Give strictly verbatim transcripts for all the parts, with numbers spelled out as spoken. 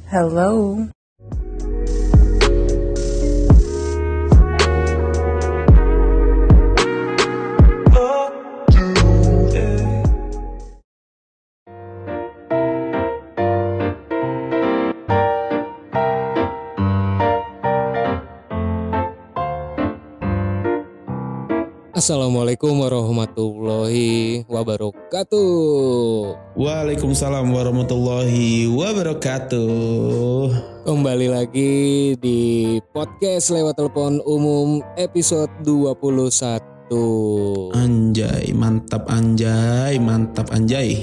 Hello. Assalamualaikum warahmatullahi wabarakatuh. Waalaikumsalam warahmatullahi wabarakatuh. Kembali lagi di podcast lewat telepon umum episode dua puluh satu. Anjay, mantap anjay, mantap anjay.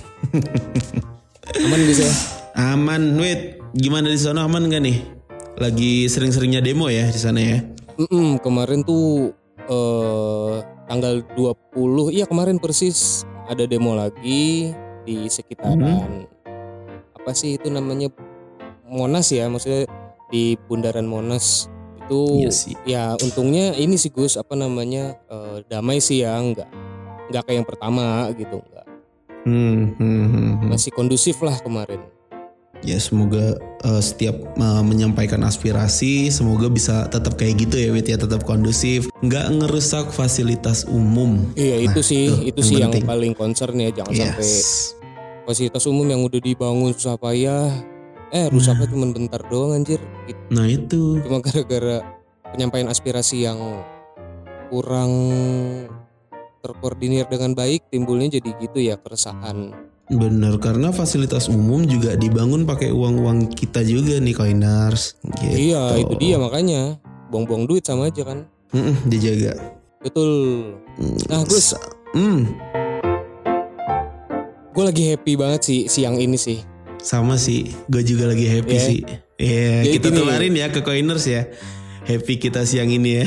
Aman guys ya? Aman, wait. Gimana di sana, aman gak nih? Lagi sering-seringnya demo ya di sana ya? Mm-mm, kemarin tuh Uh, tanggal dua puluh, iya kemarin persis ada demo lagi di sekitaran hmm. apa sih itu namanya, Monas ya, maksudnya di bundaran Monas itu. Iya sih. Ya untungnya ini sih Gus, apa namanya, uh, damai sih ya, enggak enggak kayak yang pertama gitu, enggak. Hmm, hmm, hmm, hmm. Masih kondusif lah kemarin. Ya semoga uh, setiap uh, menyampaikan aspirasi semoga bisa tetap kayak gitu ya Wit ya, tetap kondusif, nggak ngerusak fasilitas umum. Iya nah, itu sih tuh, itu yang sih penting. Yang paling concern ya, jangan yes. sampai fasilitas umum yang udah dibangun susah payah eh rusaknya nah. cuma bentar doang anjir gitu. Nah itu cuma gara-gara penyampaian aspirasi yang kurang terkoordinir dengan baik, timbulnya jadi gitu ya, keresahan. Bener, karena fasilitas umum juga dibangun pakai uang-uang kita juga nih, Coiners. Gitu. Iya, itu dia makanya buang-buang duit sama aja kan. Mm-mm, dijaga. Betul. Nah, Gus. Mm. Gue lagi happy banget sih siang ini sih. Sama sih, gue juga lagi happy yeah. sih. Iya, yeah, kita gini, tularin ya ke Coiners ya. Happy kita siang ini ya.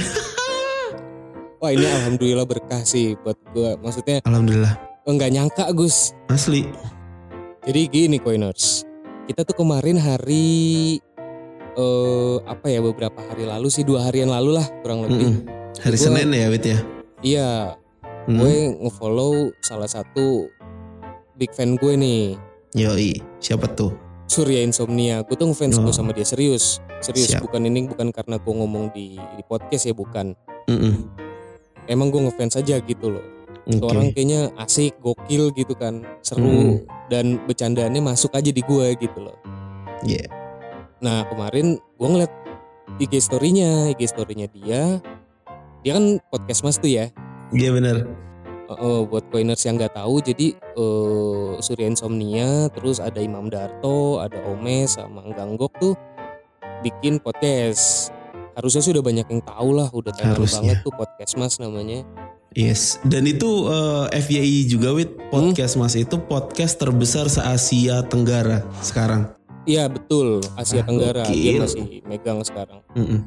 Wah, ini alhamdulillah berkah sih buat gue. Maksudnya alhamdulillah. Enggak nyangka Gus. Asli. Jadi gini Coiners, kita tuh kemarin hari uh, apa ya beberapa hari lalu sih, dua harian lalu lah kurang lebih. Mm-hmm. Hari gua, Senin ya Wit ya. Iya. Mm-hmm. Gue ngefollow salah satu big fan gue nih. Yoi, siapa tuh? Surya Insomnia. Gue tuh ngefans oh. gue sama dia, serius, serius. Siap. Bukan ini bukan karena gue ngomong di, di podcast ya, bukan. Mm-mm. Emang gue ngefans aja gitu loh. Okay. Orang kayaknya asik, gokil gitu kan, seru, hmm. dan bercandaannya masuk aja di gue gitu loh. Iya. Yeah. Nah kemarin gue ngeliat I G story-nya, I G story-nya dia, dia kan podcast mas tuh ya. Iya yeah, benar. Uh, uh, buat Coiners yang nggak tahu, jadi uh, Surya Insomnia, terus ada Imam Darto, ada Omes sama Ganggok tuh bikin podcast. Harusnya sudah banyak yang tahu lah, udah terkenal banget tuh podcast mas namanya. Yes, dan itu uh, F Y I juga Wit, podcast hmm? Mas itu podcast terbesar se-Asia Tenggara sekarang. Iya betul, Asia ah, Tenggara okay. Dia masih megang sekarang. Mm-mm.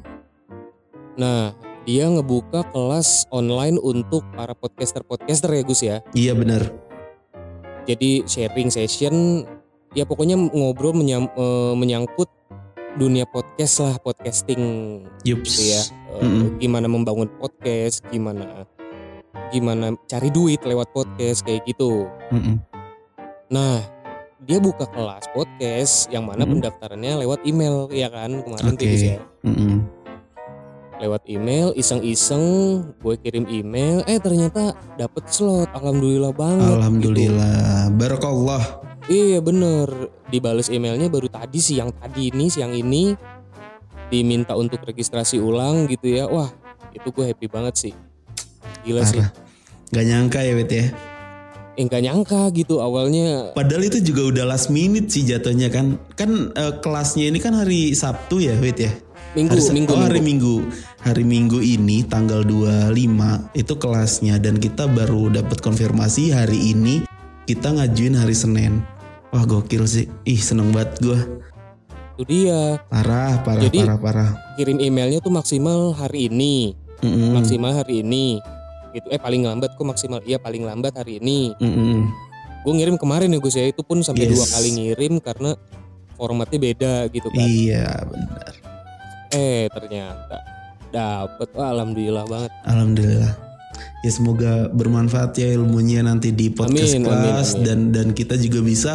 Nah dia ngebuka kelas online untuk para podcaster-podcaster ya Gus ya. Iya benar. Jadi sharing session, ya pokoknya ngobrol menyam, uh, menyangkut dunia podcast lah, podcasting. Yups. Gitu ya. Uh, gimana membangun podcast, gimana gimana cari duit lewat podcast kayak gitu. Mm-mm. Nah, dia buka kelas podcast yang mana mm-mm. pendaftarannya lewat email ya kan kemarin okay. tuh ya. Mm-mm. Lewat email, iseng-iseng gue kirim email, eh ternyata dapet slot, alhamdulillah banget. Alhamdulillah, gitu. Barakallah. Iya bener, dibales emailnya baru tadi siang tadi ini siang ini diminta untuk registrasi ulang gitu ya. Wah, itu gue happy banget sih. Gila Parah. Sih. Gak nyangka ya Wit ya. Eh gak nyangka gitu awalnya. Padahal itu juga udah last minute sih jatuhnya kan. Kan uh, kelasnya ini kan hari Sabtu ya Wit ya. Minggu, hari, minggu, oh, hari minggu. minggu. Hari Minggu ini tanggal dua puluh lima itu kelasnya. Dan kita baru dapat konfirmasi hari ini kita ngajuin hari Senin. Wah gokil sih. Ih seneng banget gue. Itu dia. Parah, parah, Jadi, parah, parah. Kirim emailnya tuh maksimal hari ini. Mm-mm. Maksimal hari ini. Gitu. Eh paling lambat kok maksimal, iya paling lambat hari ini. Mm-mm. Gue ngirim kemarin ya Gus ya, itu pun sampai yes. dua kali ngirim karena formatnya beda gitu kan. Iya benar. Eh ternyata dapet, wah, alhamdulillah banget. Alhamdulillah. Ya semoga bermanfaat ya ilmunya nanti di podcast amin, kelas amin, amin. dan dan kita juga bisa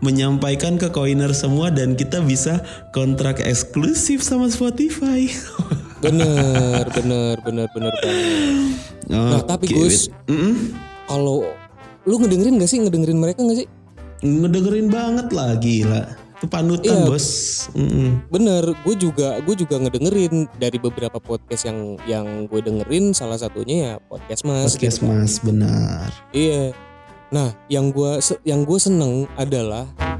menyampaikan ke Koiner semua dan kita bisa kontrak eksklusif sama Spotify. Bener, bener, bener, bener banget. Nah Oh, tapi okay, Gus, mm-mm. kalau lu ngedengerin gak sih, ngedengerin mereka gak sih? Ngedengerin banget lah, gila. Itu panutan Iya. bos. Mm-mm. Bener, gue juga gue juga ngedengerin dari beberapa podcast yang yang gue dengerin, salah satunya ya podcast Mas. Podcast gitu kan. Mas, benar. Iya. Nah, yang gue yang gue seneng adalah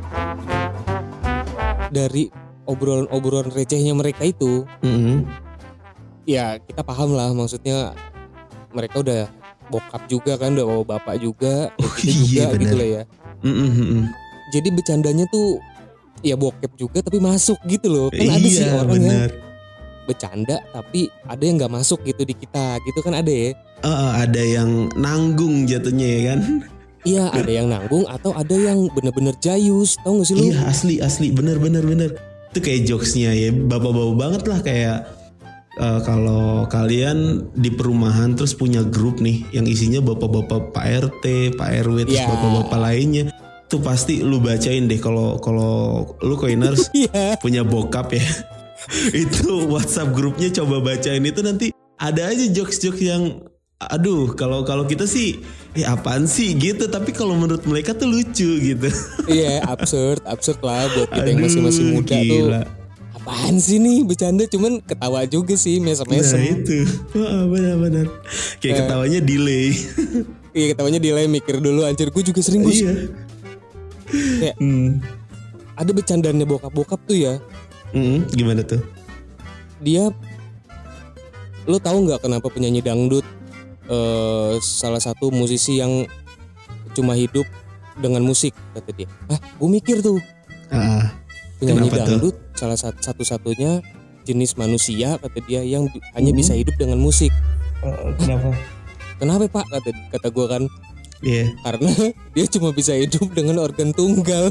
dari obrolan-obrolan recehnya mereka itu, Mm-mm. ya kita paham lah, maksudnya mereka udah bokap juga kan, udah bawa bapak juga, Oh, kita iya, juga bener. gitu lah ya. Mm-mm, mm-mm. Jadi bercandanya tuh ya bokep juga tapi masuk gitu loh. Kan ada sih Iya, orang yang benar. bercanda tapi ada yang nggak masuk gitu di kita, gitu kan ada ya. Uh, ada yang nanggung jatuhnya ya kan? Iya, ada yang nanggung atau ada yang bener-bener jayus, tau gak sih lu? Iya, asli asli bener bener bener. Itu kayak jokesnya ya, bapak-bapak banget lah, kayak uh, kalau kalian di perumahan terus punya grup nih yang isinya bapak-bapak Pak R T, Pak R W, terus Iya. bapak-bapak lainnya. Tuh pasti lu bacain deh kalau kalau lu Koiners Iya. punya bokap ya. Itu WhatsApp grupnya coba bacain, itu nanti ada aja jokes-jokes yang aduh, kalau kalau kita sih eh apaan sih gitu, tapi kalau menurut mereka tuh lucu gitu. Iya, absurd, absurd lah buat kita yang masih masih Aduh, muda gila. tuh. Apaan sih nih bercanda, cuman ketawa juga sih, Nah mesem-mesem. itu, wah benar-benar kayak Eh. ketawanya delay. Iya, ketawanya delay, mikir dulu anjir. Gue juga sering Gus. Iya. Kayak Hmm. ada bercandanya bokap-bokap tuh ya. Hmm, gimana tuh? Dia, lo tahu nggak kenapa penyanyi dangdut eh, salah satu musisi yang cuma hidup dengan musik, kata dia. Ah, gue mikir tuh, Ah, penyanyi Kenapa tuh? dangdut salah sat- satu-satunya jenis manusia, kata dia, yang bi- hanya Hmm. bisa hidup dengan musik. kenapa? Kenapa Pak? Kata kata gue kan, Iya. karena dia cuma bisa hidup dengan organ tunggal.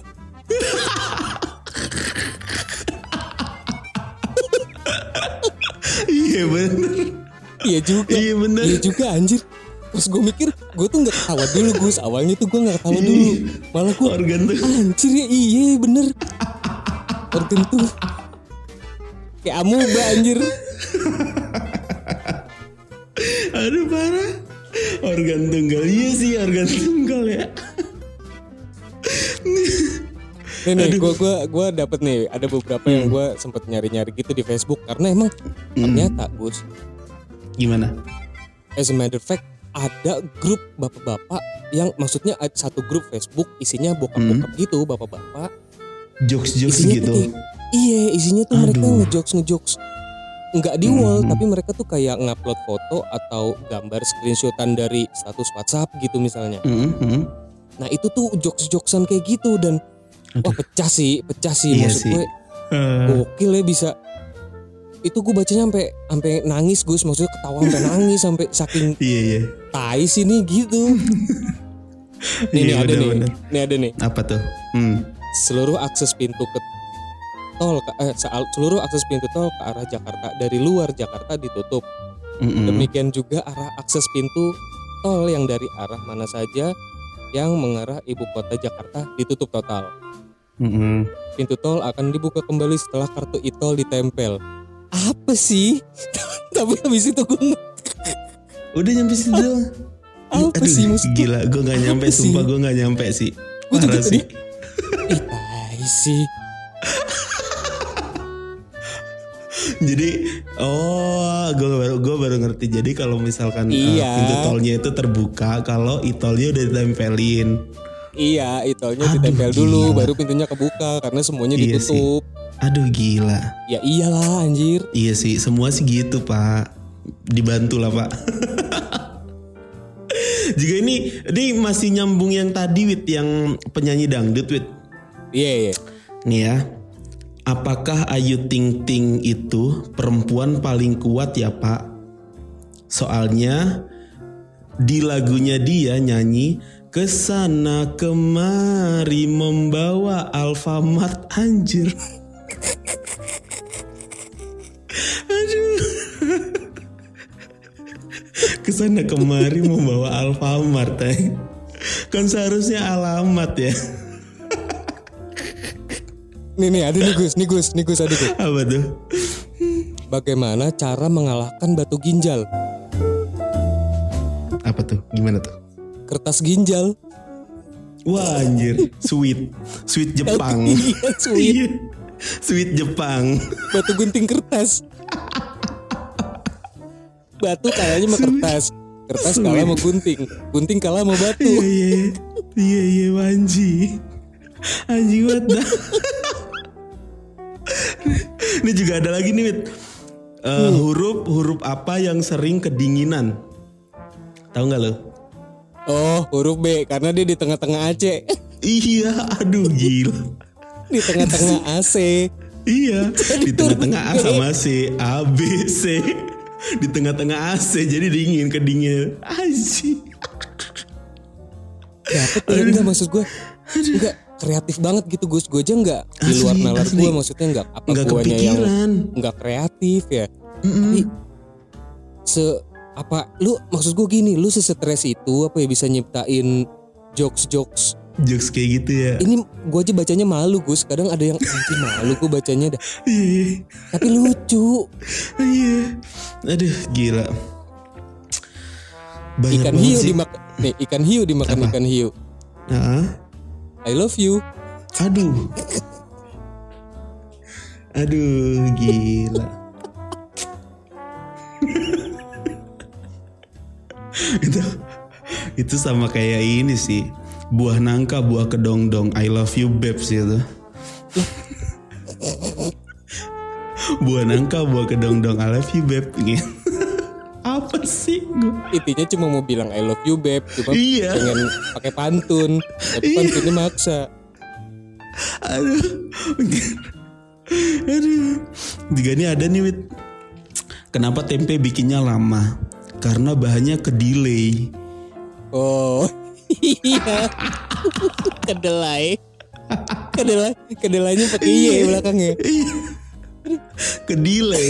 Iya benar. Iya juga. Iya benar. Iya juga anjir. Terus gue mikir, gue tuh gak ketawa dulu Gus. Awalnya tuh gue gak ketawa dulu. Malah gue Organ tuh. anjir ya, iya bener. Organ tuh kayak amuba anjir. Aduh parah. Organ tunggal, iya sih organ tunggal ya. Nih nih, gue gue gue dapet nih, ada beberapa yang gue sempet nyari-nyari gitu di Facebook, karena emang ternyata Gus, Gimana? as a matter of fact, ada grup bapak-bapak yang, maksudnya ada satu grup Facebook isinya bokap-bokap gitu, bapak-bapak. Jokes-jokes Isinya gitu. tuh kayak, iya, isinya tuh mereka Aduh. ngejokes ngejokes nggak di wall, Mhm. tapi mereka tuh kayak ngupload foto atau gambar screenshotan dari status WhatsApp gitu misalnya. Hmm, hmm. Nah itu tuh jokes-jokesan kayak gitu, dan wah pecah sih, pecah sih. Iya Maksud sih. gue Eh, gokil ya bisa. Itu gue bacanya sampai sampai nangis Gus, maksudnya ketawa sampai nangis sampai saking Iya iya. tai sih nih gitu. Nih, nih Iya, ada nih, bener-bener. nih ada nih. Apa tuh? Hmm. Seluruh akses pintu ke tol, ke- eh, soal- seluruh akses pintu tol ke arah Jakarta dari luar Jakarta ditutup. Mm-mm. Demikian juga arah akses pintu tol yang dari arah mana saja yang mengarah ibu kota Jakarta ditutup total. Mm-mm. Pintu tol akan dibuka kembali setelah kartu e-tol ditempel. Apa sih? Tapi habis itu gue Udah nyampe situ doang. Apa Aduh, sih maksudnya? gila, gue gak nyampe, Apa sih? sumpah gue gak nyampe sih. Gua juga Parah tadi. sih. Ih, tai sih. Jadi, oh, gue baru gue baru ngerti. Jadi kalau misalkan uh, Iya. pintu tolnya itu terbuka, kalau e-tolnya udah ditempelin. Iya, e-tolnya Aduh, ditempel dulu, gila. baru pintunya kebuka karena semuanya Iya sih. ditutup. Aduh gila. Ya iyalah anjir. Iya sih, semua sih gitu pak. Dibantu lah pak. Juga ini, ini masih nyambung yang tadi Wit, yang penyanyi dangdut Wit. Iya, iya. Nih ya, apakah Ayu Ting Ting itu perempuan paling kuat ya pak? Soalnya di lagunya dia nyanyi kesana kemari membawa Alfamart, anjir. Aduh. Kesana kemari membawa Alfamart, eh. Kan seharusnya alamat ya. Nih nih ada nih Gus, nih Gus, nih Gus ada Gus. Apa tuh? Bagaimana cara mengalahkan batu ginjal? Apa tuh? Gimana tuh? Kertas ginjal. Wah anjir, sweet, sweet Jepang. Iya, sweet. Sweet Jepang. Batu gunting kertas. Batu kalahnya sama kertas. Kertas kalah sama gunting. Gunting kalah sama batu. Iya iya. Iya iya anjing. Anjing banget dah. Ini juga ada lagi nih, Wit. Uh, hmm. Huruf huruf apa yang sering kedinginan? Tahu nggak lo? Oh, huruf B karena dia di tengah-tengah A C. Iya, aduh gila. Di tengah-tengah A C. Iya, di tengah-tengah A sama C, A B C. Di tengah-tengah A C jadi dingin kedingin. Anjing. Dapet ya enggak maksud gue. Enggak kreatif banget gitu Gus. Gue aja enggak di luar nalar gue, maksudnya enggak apa enggak guanya kepikiran. yang enggak kreatif ya. Mm-mm. Tapi se apa lu maksud gue gini, lu sesetres itu apa ya bisa nyiptain jokes-jokes jokes kayak gitu ya. Ini gue aja bacanya malu Gus. Kadang ada yang anjir malu gue bacanya dah. Iya. Tapi lucu. Iya. Aduh gila. Banyak ikan hiu dimakan nih, ikan hiu dimakan apa? Ikan hiu. Nah. I love you. Aduh. Aduh gila. itu itu sama kayak ini sih, buah nangka buah kedongdong I love you babes gitu. Buah nangka buah kedongdong I love you babe gitu. Apa sih gue? Intinya cuma mau bilang I love you babe, cuma iya. pengen pakai pantun, tapi iya. pantunnya maksa. Aduh, aduh. Juga ini ada nih Wit. Kenapa tempe bikinnya lama? Karena bahannya kedelai. Oh iya. Kedelai. Kedelai. Kedelainya pakai iya belakangnya. Kedelai.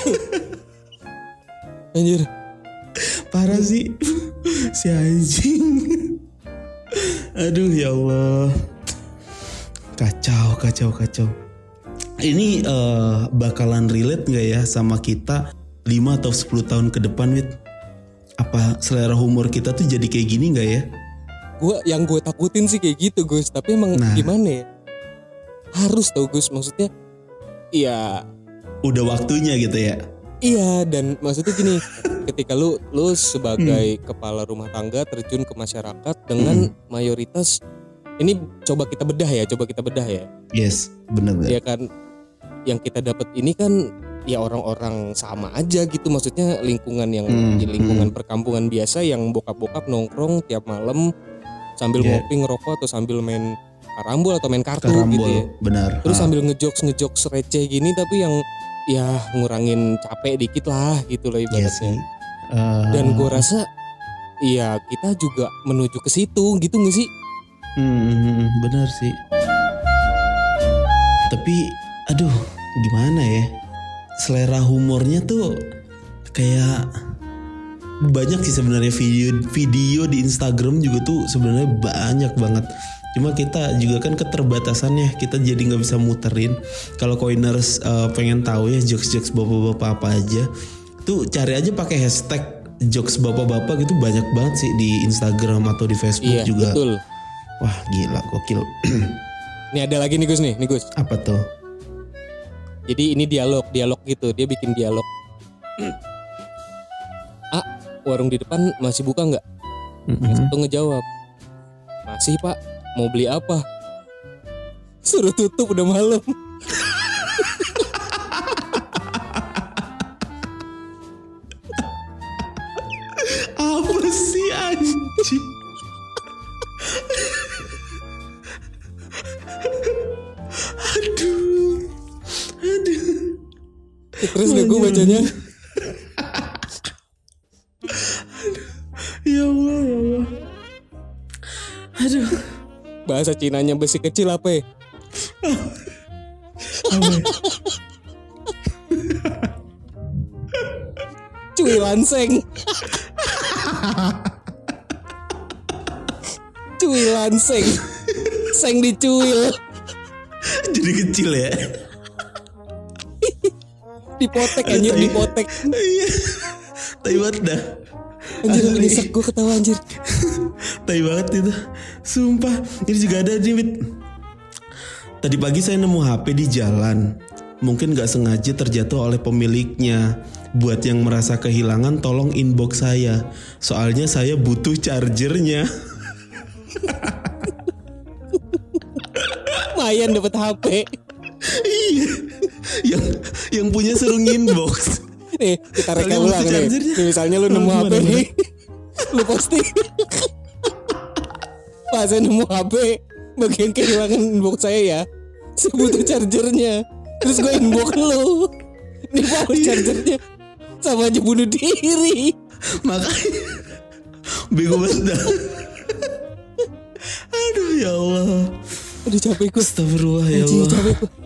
Anjir. Parah sih. Si anjing. Aduh ya Allah. Kacau, kacau, kacau. Ini uh, bakalan relate gak ya sama kita lima atau sepuluh tahun ke depan, Wit? Apa selera humor kita tuh jadi kayak gini gak ya? Gua yang gue takutin sih kayak gitu Gus. Tapi emang nah. gimana ya? Harus tau Gus. Maksudnya iya. Udah waktunya gitu ya? Iya, dan maksudnya gini. Ketika lu lu sebagai hmm. kepala rumah tangga terjun ke masyarakat dengan hmm. mayoritas. Ini coba kita bedah ya. Coba kita bedah ya. Yes, benar-benar. Ya kan. Yang kita dapat ini kan ya orang-orang sama aja gitu, maksudnya lingkungan yang hmm, di lingkungan hmm. perkampungan biasa yang bokap-bokap nongkrong tiap malam sambil yeah. ngopi ngerokok atau sambil main karambol atau main kartu karambol, gitu ya. Benar. Terus ha. sambil ngejokes ngejokes receh gini tapi yang ya ngurangin capek dikit lah gitu lah ibaratnya. Yeah, uh, Dan gue rasa iya kita juga menuju ke situ gitu nggak sih? Hmm, benar sih. Tapi aduh gimana ya? Selera humornya tuh kayak banyak sih sebenarnya, video video di Instagram juga tuh sebenarnya banyak banget. Cuma kita juga kan keterbatasannya, kita jadi nggak bisa muterin. Kalau Coiners uh, pengen tahu ya jokes-jokes bapak-bapak apa aja, tuh cari aja pakai hashtag jokes bapak-bapak gitu, banyak banget sih di Instagram atau di Facebook iya, juga. Betul. Wah gila gokil. Nih ada lagi nih Gus nih, nih Gus. Apa tuh? Jadi ini dialog, dialog gitu. Dia bikin dialog. Ah, warung di depan masih buka nggak? Mm-hmm. Yang satu ngejawab, masih Pak. Mau beli apa? Suruh tutup udah malam. Apa sih anjing? Aduh. Aduh. Terus deh gue bacanya. Ya Allah, ya Allah. Aduh. Bahasa Cinanya besi kecil apa ya? Apa? Cuy lanseng. Cuy lanseng. Seng dicuil. Jadi kecil ya. Dipotek anjir, dipotek. Iya. Tai banget dah. Anjir nyesek gue ketawa anjir. Tai banget itu. Sumpah. Ini juga ada nih Wit. Tadi pagi saya nemu H P di jalan. Mungkin gak sengaja terjatuh oleh pemiliknya. Buat yang merasa kehilangan tolong inbox saya. Soalnya saya butuh chargernya. Lumayan dapat H P. Iya. Yang yang punya suruh inbox. Nih kita reka ulang nih. nih Misalnya lu nemu oh, H P nih, lu posting Pak saya nemu H P bagian kehilangan inbox saya ya, saya butuh chargernya. Terus gue inbox lu, ini Pak chargernya, sama aja bunuh diri. Makanya bego banget. Aduh ya Allah. Aduh capek gue. Astagfirullah ya Allah. Capek gue.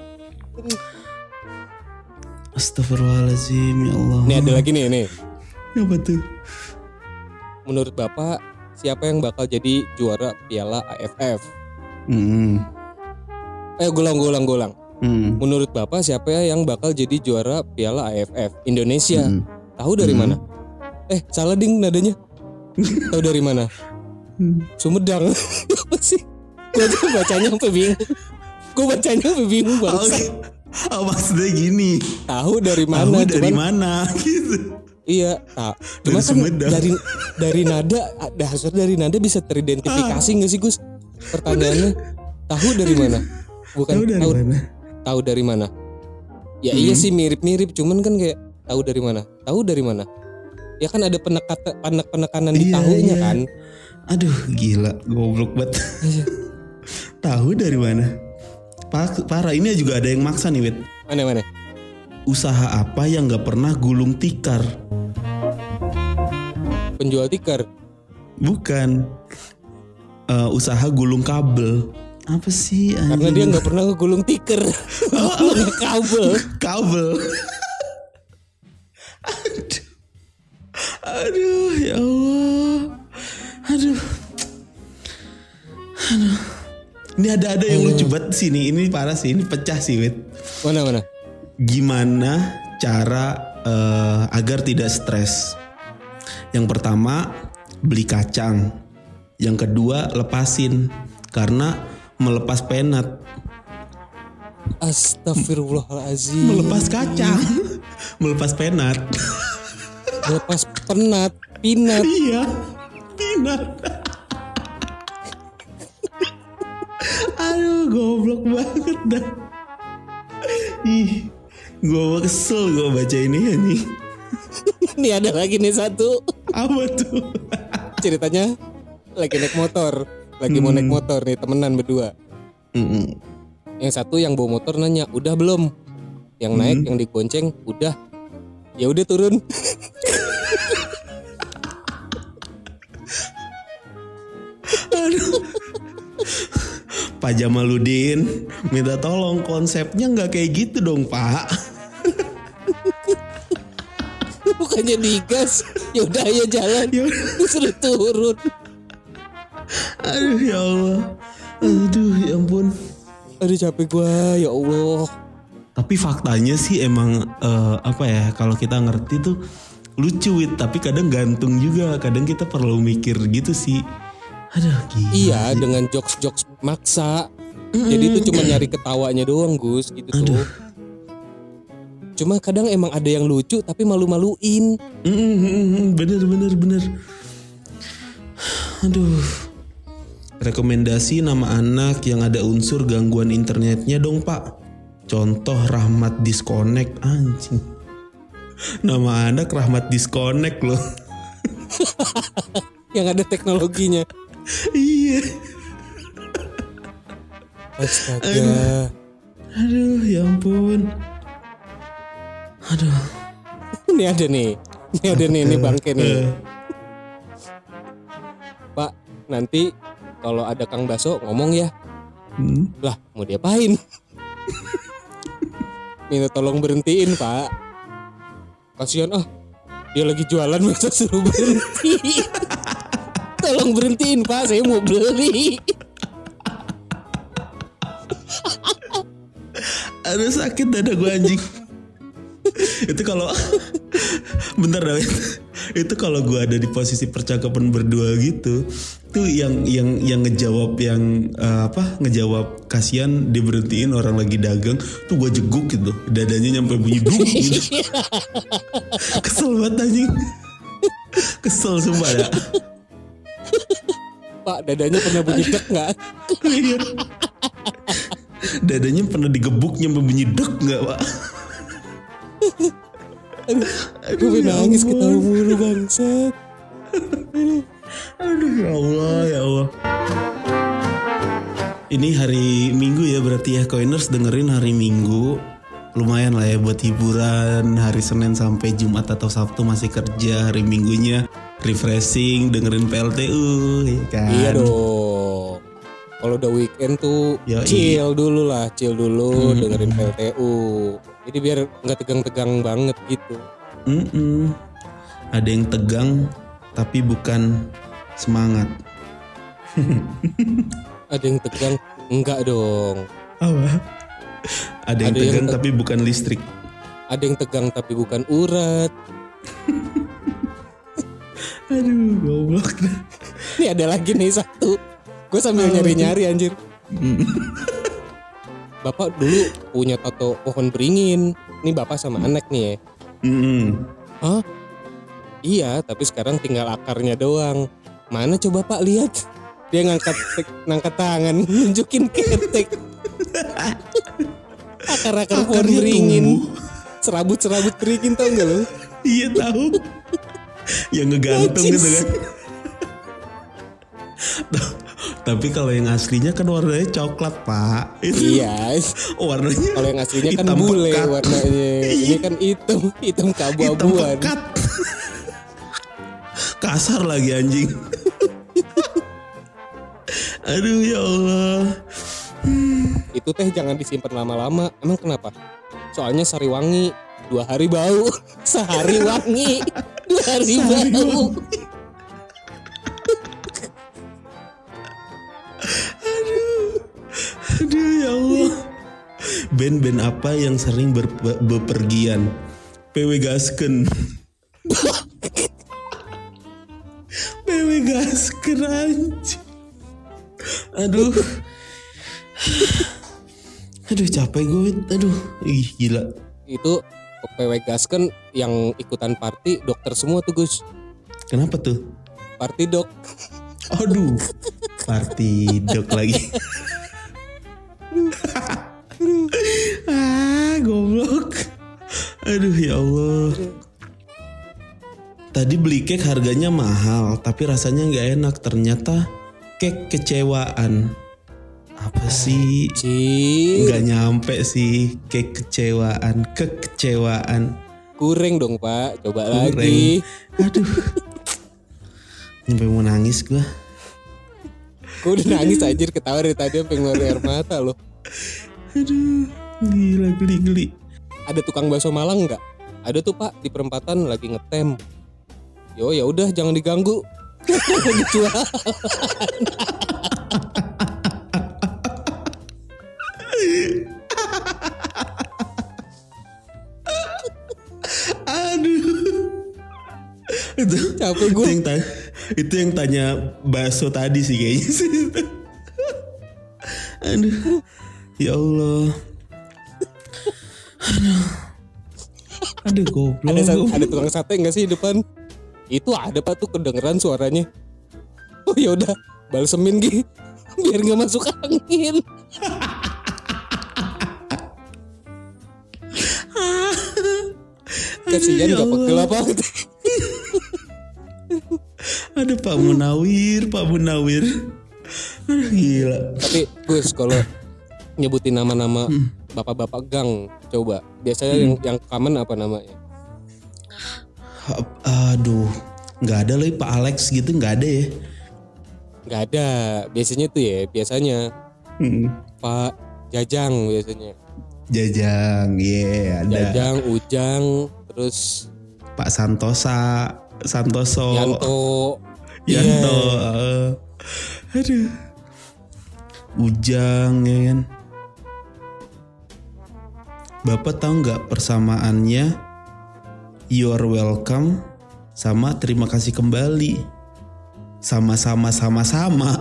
Astagfirullahaladzim ya Allah. Nih ada lagi nih nih. Apa tuh? Menurut Bapak siapa yang bakal jadi juara Piala A F F? Hmm. Eh gulang gulang gulang. Hmm. Menurut Bapak siapa yang bakal jadi juara Piala A F F? Indonesia. Hmm. Tahu dari hmm. mana? Eh salah ding nadanya. Tahu dari mana? Hmm. Sumedang. Apa sih? Gue aja bacanya sampai bingung. Gue bacanya sampai bingung banget. Okay. Oh maksudnya gini. Tahu dari mana? Tahu dari cuman, mana gitu. Iya, tak. Cuma kan dari dari nada, dasar dari nada bisa teridentifikasi nggak ah. sih Gus? Pertanyaannya, tahu dari mana? Bukan tahu dari tahu, mana? Tahu dari mana? Ya hmm. iya sih mirip-mirip, cuman kan kayak tahu dari mana? Tahu dari mana? Ya kan ada penekat, penekanan di iya, tahunya iya. kan? Aduh gila, goblok banget. Tahu dari mana? Parah, ini juga ada yang maksa nih Wit. Mana mana? Usaha apa yang gak pernah gulung tikar? Penjual tikar? Bukan. uh, Usaha gulung kabel. Apa sih anjing? Karena dia gak pernah gulung tikar. Gulung kabel. Kabel. Aduh. Aduh ya Allah. Aduh. Aduh. Ini ada-ada yang lucu banget sini. Ini parah sih. Ini pecah sih Wit. Mana mana? Gimana cara uh, agar tidak stres? Yang pertama beli kacang. Yang kedua lepasin. Karena melepas penat. Astagfirullahaladzim. Melepas kacang. Melepas penat. Melepas penat. Pinat. Iya. Pinat. Aduh goblok banget dah. Ih, gue kesel gue baca ini nih. Nih ada lagi nih satu. Apa tuh? Ceritanya lagi naik motor, lagi hmm. mau naik motor nih temenan berdua. Hmm. Yang satu yang bawa motor nanya, udah belum? Yang naik, hmm. yang digonceng, udah. Ya udah turun. Aduh. Pak Jamaludin minta tolong konsepnya nggak kayak gitu dong Pak. Bukannya digas, ya udah ayo jalan, suruh turun. Aduh ya Allah, aduh ya ampun, aduh capek gua ya Allah. Tapi faktanya sih emang uh, apa ya, kalau kita ngerti tuh lucu Wit, tapi kadang gantung juga, kadang kita perlu mikir gitu sih. Aduh gila. Iya sih. Dengan jokes-jokes maksa. Mm-hmm. Jadi itu cuma nyari ketawanya doang Gus gitu tuh. Aduh. Cuma kadang emang ada yang lucu tapi malu-maluin. Mm-hmm. Bener bener bener. Aduh. Rekomendasi nama anak yang ada unsur gangguan internetnya dong Pak. Contoh Rahmat Disconnect. Anjing. Nama anak Rahmat Disconnect loh. Yang ada teknologinya. Iya. Astaga. Aduh. Aduh ya ampun. Aduh. Ini ada nih. Ini ada nih, ini bangke nih. Pak, nanti kalau ada Kang Baso ngomong ya. Hmm? Lah, mau diapain? Minta tolong berhentiin, Pak. Kasihan ah. Dia lagi jualan masa suruh berhenti. Tolong berhentiin Pak, saya mau beli. Aduh sakit dada gue anjing. Itu kalau bentar David. Itu kalau gue ada di posisi percakapan berdua gitu, tuh yang yang yang ngejawab yang uh, apa ngejawab kasihan diberhentiin orang lagi dagang, tuh gue jeguk gitu, dadanya nyampe bunyi duk gitu. Kesel banget anjing. Kesel sumpah ya. Pak, dadanya pernah bunyi dek nggak? Dadanya pernah digebuk nyampe bunyi dek nggak Pak? Aduh, gue nangis ketawa mulu bangsat. Aduh ya Allah ya Allah. Ini hari Minggu ya berarti ya, Coiners dengerin hari Minggu. Lumayan lah ya buat hiburan. Hari Senin sampai Jumat atau Sabtu masih kerja, hari Minggunya refreshing dengerin P L T U ya kan. Iya dong. Kalau udah weekend tuh Yoi. chill dulu lah, chill dulu Hmm. dengerin P L T U. Jadi biar nggak tegang-tegang banget gitu. Mm-mm. Ada yang tegang tapi bukan semangat. Ada yang tegang, enggak dong. Apa? Ada yang Ada yang tegang te- tapi bukan listrik. Ada yang tegang tapi bukan urat. Aduh goblok. Ini ada lagi nih satu. Gue sambil nyari-nyari anjir. Bapak dulu punya tato pohon beringin. Ini bapak sama anak nih ya. Mm-mm. Hah? Iya, tapi sekarang tinggal akarnya doang. Mana coba Pak lihat? Dia ngangkat ngangkat tangan, nunjukin ketek. Akar-akar pohon Akarnya beringin. tumbuh. Serabut-serabut beringin tau gak lo? Iya tahu. Yang ngegantung Najis. gitu kan. Tapi kalau yang aslinya kan warnanya coklat Pak. Itu Iya. warnanya Kalau yang aslinya kan hitam bule pekat. warnanya. Ini kan hitam, hitam hitam keabu-abuan. pekat. Kasar lagi anjing. Aduh ya Allah. Itu teh jangan disimpan lama-lama. Emang kenapa? Soalnya sari wangi, dua hari bau. Sehari wangi, dua hari Sehari bau. wangi. Aduh ya Allah. Band-band apa yang sering ber- bepergian? P W Gasken. P W Gasken anjing. Aduh. Aduh capek gue. Aduh. Ih gila. Itu P W Gasken yang ikutan party dokter semua tuh Gus. Kenapa tuh? Party dok. Aduh. Party dok lagi. Ah goblok. Aduh ya Allah. Tadi beli cake harganya mahal tapi rasanya gak enak. Ternyata cake kecewaan. Apa sih? Cing. Gak nyampe sih. Cake kecewaan. Kekecewaan. Kurang dong Pak. Coba Kurang. lagi. Aduh. Nyampe mau nangis gue. Gue udah nangis anjir, ketawa dari tadi sampai ngeluarin air mata loh. Aduh. Gila geli-geli. Ada tukang bakso Malang nggak? Ada tuh Pak di perempatan lagi ngetem. Yo ya udah jangan diganggu. Lagi jual. Aduh. Itu Capek itu gue. yang tanya, itu yang tanya bakso tadi sih kayaknya sih. Aduh. Ya Allah. Aduh. Aduh goblok. Ada sa- ada tukang sate nggak sih di depan? Itu ada Pak tuh kedengeran suaranya. Oh ya udah, balsemin Gi. Biar nggak masuk angin. Kasihan ya nggak pegel Allah. apa? Ada Pak Munawir, Pak Munawir. Aduh gila. Tapi Gus kalau nyebutin nama-nama Hmm. bapak-bapak gang, coba biasanya yang yang common apa namanya? Aduh, nggak ada lagi Pak Alex gitu, nggak ada ya. Nggak ada. Biasanya tuh ya, biasanya Hmm. Pak Jajang biasanya. Jajang, iya ada. Jajang, Ujang, terus Pak Santosa, Santoso, Yanto. Yanto. Iya. eh. Aduh, Ujang ya kan. Bapak tahu nggak persamaannya you're welcome sama terima kasih kembali? Sama-sama sama-sama.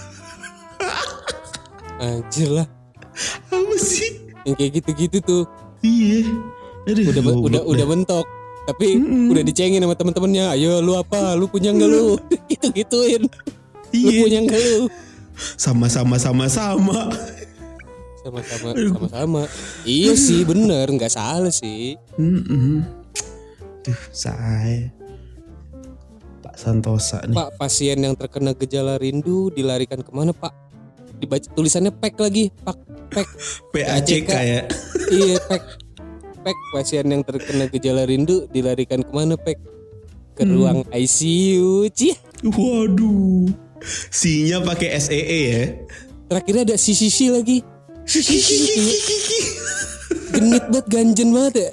Anjir lah. Apa sih? Yang kayak gitu-gitu tuh. Iya. Aduh, Udah goblok udah dah. udah bentok. Tapi Mm-mm. udah dicengin sama temen-temennya. Ayo lu apa? Lu punya nggak lu? Gitu-gituin. Lu Iya. punya nggak lu? Sama-sama sama-sama. Sama-sama sama-sama. Iya sih bener, nggak salah sih. Mm-mm. Duh, say. Pak Santosa nih. Pak, pasien yang terkena gejala rindu dilarikan kemana Pak? Dibaca tulisannya P E C lagi, Pak P E C. P A C K ya. Iya P E C. P E C pasien yang terkena gejala rindu dilarikan kemana P E C? Ke ruang I C U, Cih. Waduh. C-nya pakai S E E ya. Terakhirnya ada C C C lagi. C C C. Genit banget, ganjen banget ya.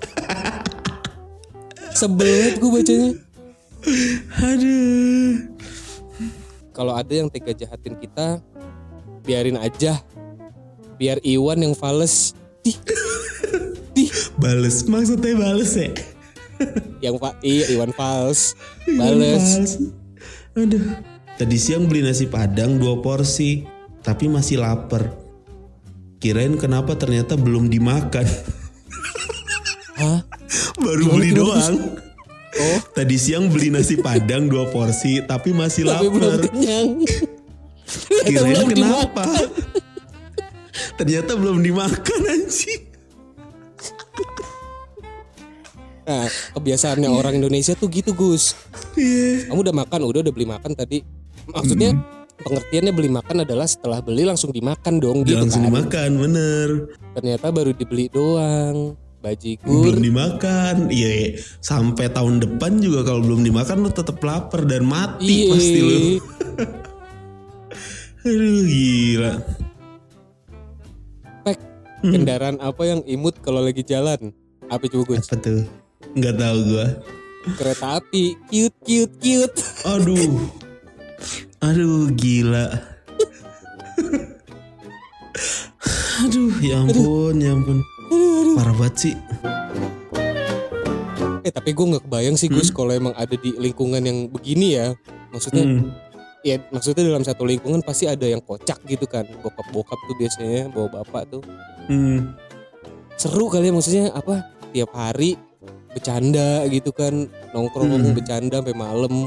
Sebel banget gue bacanya. Aduh. Kalau ada yang tega jahatin kita, biarin aja. Biar Iwan yang fales. Dih. Dih. Bales, maksudnya bales ya? Yang Pak iya Iwan fals. Bales. Aduh. Tadi siang beli nasi padang dua porsi, tapi masih lapar. Kirain kenapa ternyata belum dimakan. Hah? Baru Gimana, beli gimana, doang. Oh, Tadi siang beli nasi padang dua porsi, tapi masih tapi belum lapar. kenyang. Kirain Belum kenapa? dimakan. Ternyata belum dimakan anjing. Nah, kebiasaannya orang Indonesia tuh gitu Gus. Iya. Kamu udah makan, udah udah beli makan tadi. Maksudnya pengertiannya beli makan adalah setelah beli langsung dimakan dong gitu Langsung kan. dimakan, bener. Ternyata baru dibeli doang. Bajigur. Belum dimakan. Iya, iya. Sampai tahun depan juga kalau belum dimakan lu tetap lapar dan mati Iya. pasti lu. Aduh, gila. Pek, kendaraan apa yang imut kalau lagi jalan? Apa coba Gus? Apa tuh? Nggak tahu gua. Kereta api. Cute, cute, cute. Aduh. Aduh, gila. Aduh, ya ampun, ya ampun. Parah banget sih. Eh tapi gue nggak kebayang sih Gus kalau emang ada di lingkungan yang begini ya. Maksudnya, Hmm. ya maksudnya dalam satu lingkungan pasti ada yang kocak gitu kan. Bokap-bokap tuh biasanya, bawa bapak tuh. Hmm. Seru kali ya maksudnya apa? Tiap hari bercanda gitu kan, nongkrong Hmm. bercanda sampai malam.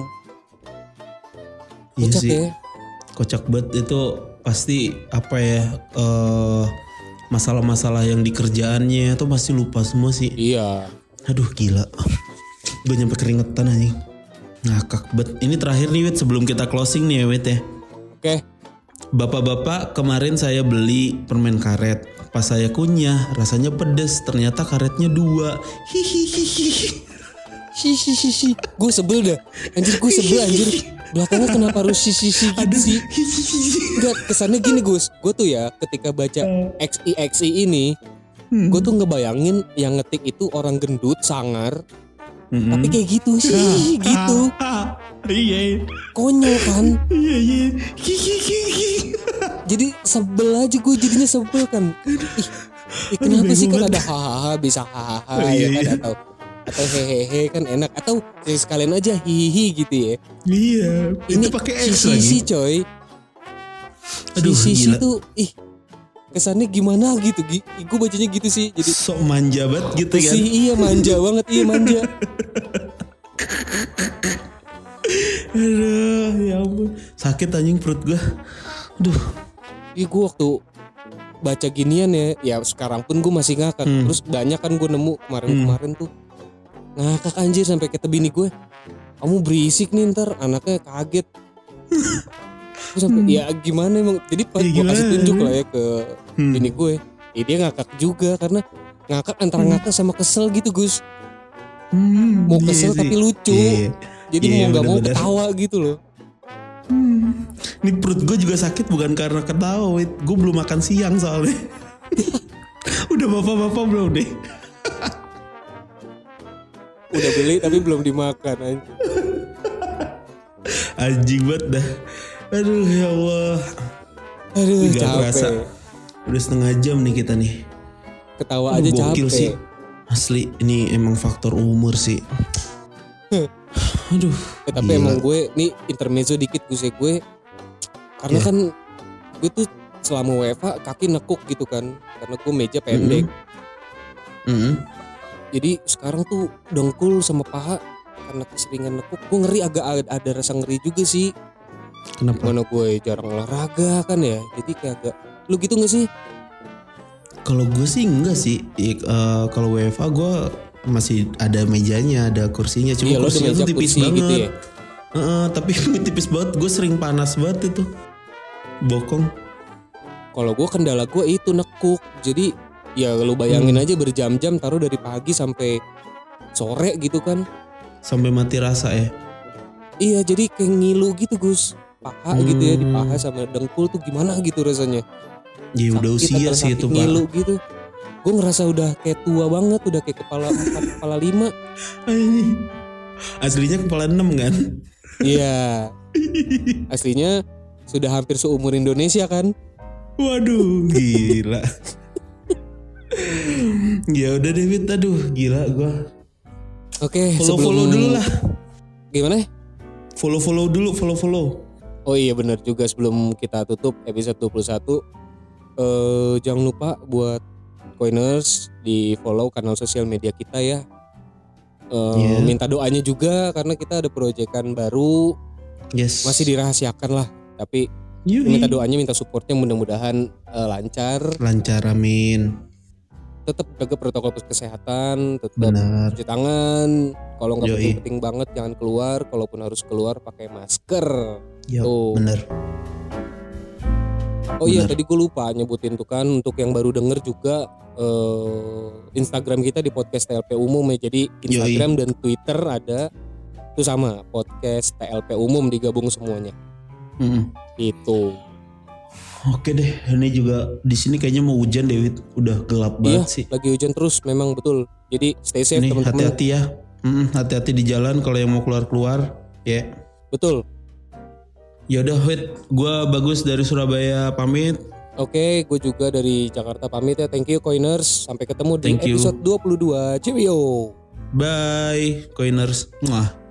Iya Kocak sih. ya. Kocak banget itu pasti apa ya? eh masalah-masalah yang di kerjaannya tuh pasti lupa semua sih. Iya. Aduh, gila. Gue nyampe keringetan anjing. Ngakak banget. Ini terakhir nih Wit sebelum kita closing nih ya Wit ya. Oke. Bapak-bapak, kemarin saya beli permen karet. Pas saya kunyah rasanya pedes. Ternyata karetnya dua. Hihihihi. Si si si si. Gue sebel dah. Anjir gue sebel anjir. Belakangnya kenapa harus si si si gitu sih? Enggak, kesannya gini Gus. Gue tuh ya ketika baca X I X I ini, gue tuh ngebayangin yang ngetik itu orang gendut, sangar. Mm-mm. Tapi kayak gitu sih, gitu. Iya. Konyol kan. Iya iya. Hihihihi. Jadi sebel aja gue jadinya sebel kan. Ih, ih, kenapa Aduh, sih kan bego ada hahaha bisa hahaha Oh, ya iya, kan iya. atau atau hehehe kan enak atau sekalian aja hihi gitu ya. Iya. Ini Itu pakai si X si lagi. si coy. Aduh, si si gila. tuh ih kesannya gimana gitu. Gue bacanya gitu sih. Jadi Sok manja banget gitu kan. si iya manja banget, iya manja. Aduh, ya ampun. Sakit anjing perut gue. Aduh. Ih gue waktu baca ginian ya, ya sekarang pun gue masih ngakak. Hmm. Terus banyak kan gue nemu kemarin-kemarin tuh ngakak anjir sampai ke bini gue. Kamu berisik nih ntar anaknya kaget. Terus sampai ya gimana emang. Jadi pas Ya, gue kasih gimana? tunjuk lah ya ke Hmm. bini gue. Ya dia ngakak juga karena ngakak antara ngakak sama kesel gitu Gus. Hmm, Mau iya kesel sih. tapi lucu. Iya. Jadi Iya, mau nggak mau bener-bener. ketawa gitu loh. Hmm. Ini perut gue juga sakit bukan karena ketawa, Wit. Gue belum makan siang soalnya. Udah bapak-bapak belum deh. Udah beli tapi belum dimakan anjir. Anjing banget dah. Aduh ya Allah. Aduh Nggak capek. kerasa. Udah setengah jam nih kita nih. Ketawa Aduh, aja gokil capek. sih. Asli ini emang faktor umur sih. Aduh. Eh, tapi gila. emang gue nih intermezzo dikit gue sih gue karena Yeah. kan gue tuh selama W F H kaki nekuk gitu kan karena gue meja pendek. Mm-hmm. Jadi sekarang tuh dengkul sama paha karena keseringan nekuk gue ngeri agak ada, ada rasa ngeri juga sih. Kenapa? Mana gue jarang olahraga kan ya. Jadi kayak agak lu gitu gak sih? Kalau gue sih enggak sih. I- uh, kalau W F H gue masih ada mejanya, ada kursinya. Cuma Iya, lo ada kursinya meja tuh tipis kursi banget. gitu ya? Uh, tapi tipis banget. Gue sering panas banget itu. Bokong. Kalau gue kendala gue itu nekuk. Jadi ya lu bayangin Hmm. aja berjam-jam taruh dari pagi sampai sore gitu kan. Sampai mati rasa ya. Iya jadi kayak ngilu gitu Gus. Paha gitu ya di Hmm. paha sama dengkul tuh gimana gitu rasanya. Ya udah Sakit usia antara sih sakit itu Pak. ngilu gitu. Gue ngerasa udah kayak tua banget. Udah kayak kepala empat, kepala lima. Aslinya kepala enam kan? Iya. Aslinya sudah hampir seumur Indonesia kan. Waduh gila. Ya udah David, aduh gila gue. Oke Follow sebelum- follow dulu lah. Gimana? Follow follow dulu, follow follow. Oh iya benar juga sebelum kita tutup episode dua puluh satu eh, jangan lupa buat Coiners di follow kanal sosial media kita ya. Eh, Yeah. Minta doanya juga karena kita ada proyekan baru Yes. masih dirahasiakan lah. Tapi Yui. minta doanya, minta supportnya mudah-mudahan eh, lancar. Lancar amin. Tetap jaga protokol kesehatan, tetap Benar. cuci tangan. Kalau nggak Yoi. penting-penting banget jangan keluar. Kalaupun harus keluar pakai masker. Yuk, Tuh. bener. Oh iya Benar. tadi gue lupa nyebutin tuh kan untuk yang baru denger juga eh, Instagram kita di podcast T L P Umum ya. Jadi Instagram dan Twitter ada itu sama podcast T L P Umum digabung semuanya. Mm. Itu. Oke deh, ini juga di sini kayaknya mau hujan David, udah gelap Iya banget sih. lagi hujan terus memang betul. Jadi stay safe Nih teman-teman. hati-hati ya, Mm, hati-hati di jalan kalau yang mau keluar-keluar, ya. Betul. Ya udah, wait, gue Bagus dari Surabaya pamit. Oke, gue juga dari Jakarta pamit ya. Thank you Coiners. Sampai ketemu di Thank you. episode dua puluh dua. Cheerio. Bye, Coiners. Mwah.